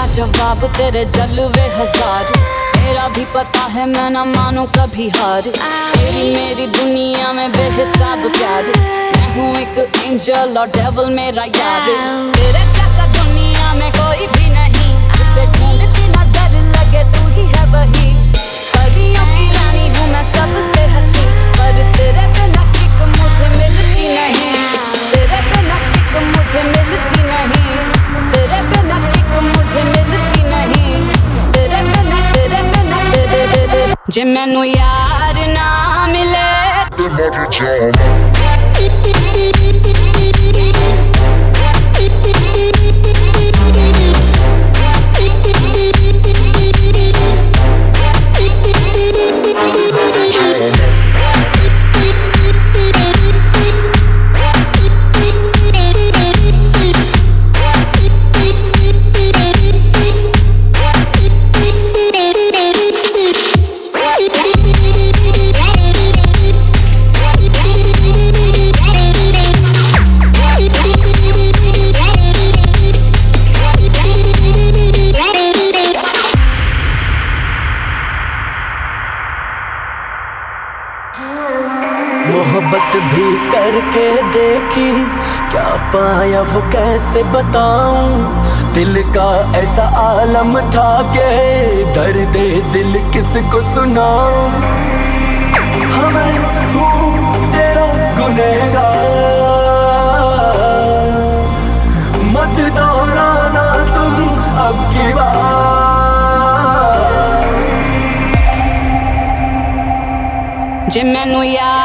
मेरा जवाब तेरे जलवे हजार। मेरा भी पता है मैं ना मानू कभी हार। तेरी मेरी दुनिया में बेहिसाब प्यार। मैं हूँ एक एंजल और डेविल मेरा यार। तेरे जैसा दुनिया में कोई भी नहीं, जिसे ढूंढती नजर लगे तू ही है वही। परियों की रानी हूँ मैं सबसे हंसी, पर तेरे बिना किक मुझे मिलती नहीं। तेरे बिना किक मुझे मिलती नहीं। तेरे बिना किक मुझे मिलती नहीं। तेरे बिना जे मैनू यार ना मिले मोहब्बत भी करके देखी, क्या पाया वो कैसे बताऊं। दिल का ऐसा आलम था के दर्द दिल किसको सुनाऊं। हमें हूँ तेरा गुनहगार, मत दोहराना तुम अब की बात। जे मैनू यार